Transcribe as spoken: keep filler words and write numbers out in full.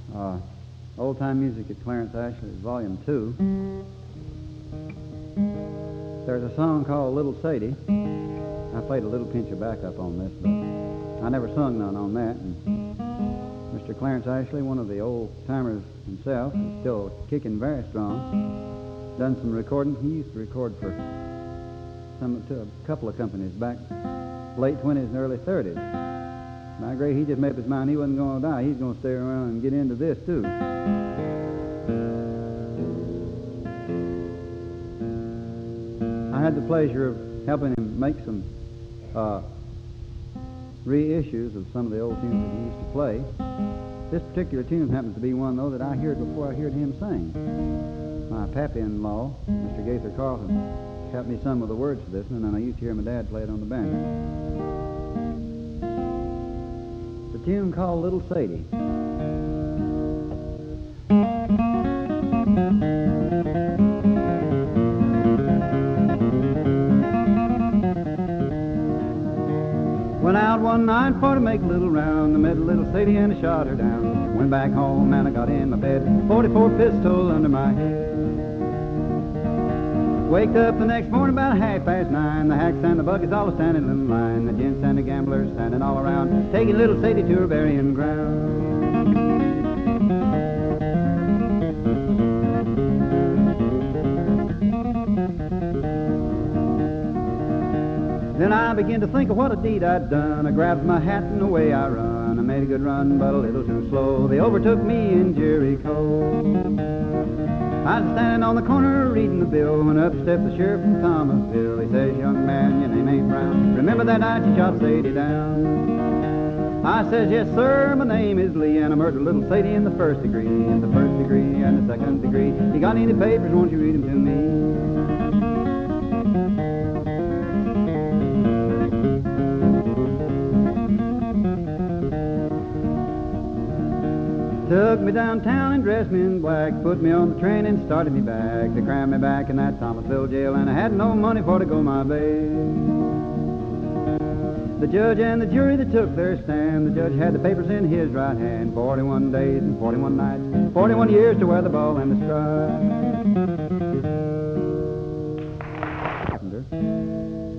uh, Old Time Music at Clarence Ashley, Volume two. There's a song called Little Sadie. I played a little pinch of backup on this, but I never sung none on that. And Mister Clarence Ashley, one of the old-timers himself, is still kicking very strong. Done some recording. He used to record for some, to a couple of companies back late twenties and early thirties. By great, he just made up his mind he wasn't going to die. He's going to stay around and get into this, too. I had the pleasure of helping him make some uh, reissues of some of the old tunes that he used to play. This particular tune happens to be one, though, that I heard before I heard him sing. My pappy-in-law, Mister Gaither Carlton, helped me some of the words to this one, and I used to hear my dad play it on the banjo. The tune called Little Sadie. Went out one night for to make a little round. I met a little Sadie and I shot her down. Went back home and I got in my bed, forty-four pistol under my head. Waked up the next morning about half past nine. The hacks and the buggies all standing in line. The gents and the gamblers standing all around, taking little Sadie to her burying ground. Then I began to think of what a deed I'd done. I grabbed my hat and away I run. I made a good run, but a little too slow. They overtook me in Jericho. I was standing on the corner reading the bill when up stepped the sheriff from Thomasville. He says, "Young man, your name ain't Brown. Remember that night you shot Sadie down?" I says, "Yes, sir, my name is Lee, and I murdered little Sadie in the first degree, in the first degree and the second degree. You got any papers, won't you read them to me?" Took me downtown and dressed me in black, put me on the train and started me back. They crammed me back in that Thomasville jail, and I had no money for to go my bail. The judge and the jury, they took their stand. The judge had the papers in his right hand. Forty-one days and forty-one nights, forty-one years to wear the ball and the stripe.